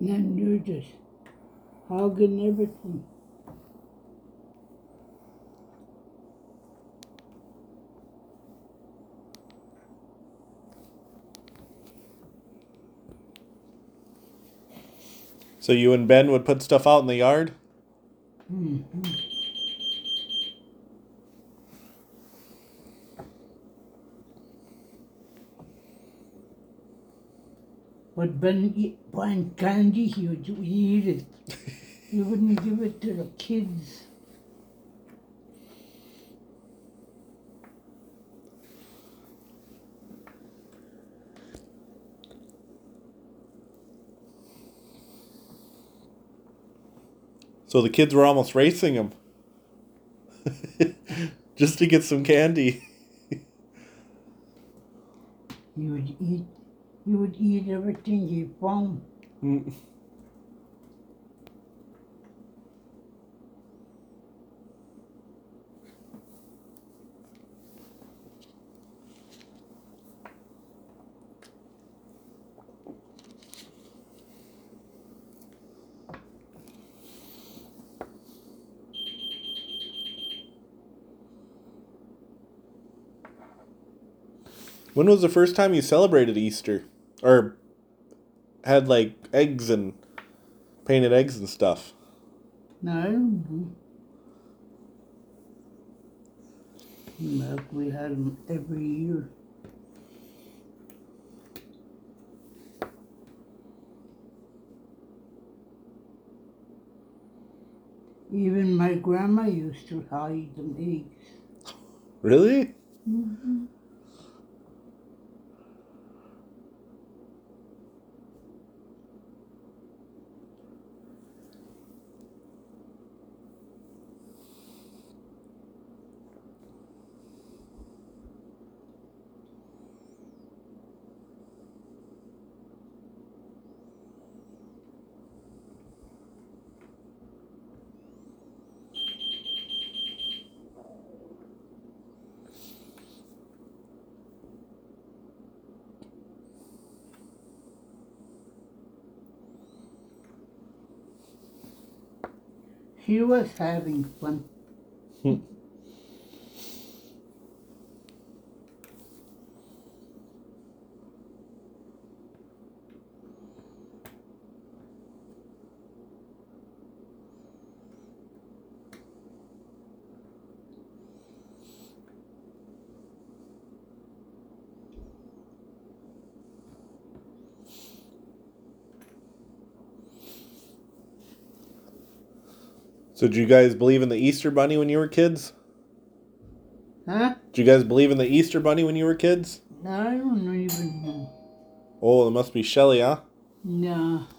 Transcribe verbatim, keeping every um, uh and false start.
then you're just hogging everything. So you and Ben would put stuff out in the yard? Mm-hmm. But Ben eat, buying candy, he would eat it. He wouldn't give it to the kids. So the kids were almost racing him. Just to get some candy. He would eat, he would eat everything he found. Mm. When was the first time you celebrated Easter? Or had like eggs and painted eggs and stuff? No, I don't know. Like we had them every year. Even my grandma used to hide them eggs. Really? Mm-hmm. She was having fun. So did you guys believe in the Easter Bunny when you were kids? Huh? Did you guys believe in the Easter Bunny when you were kids? I don't even know. Oh, it must be Shelly, huh? No.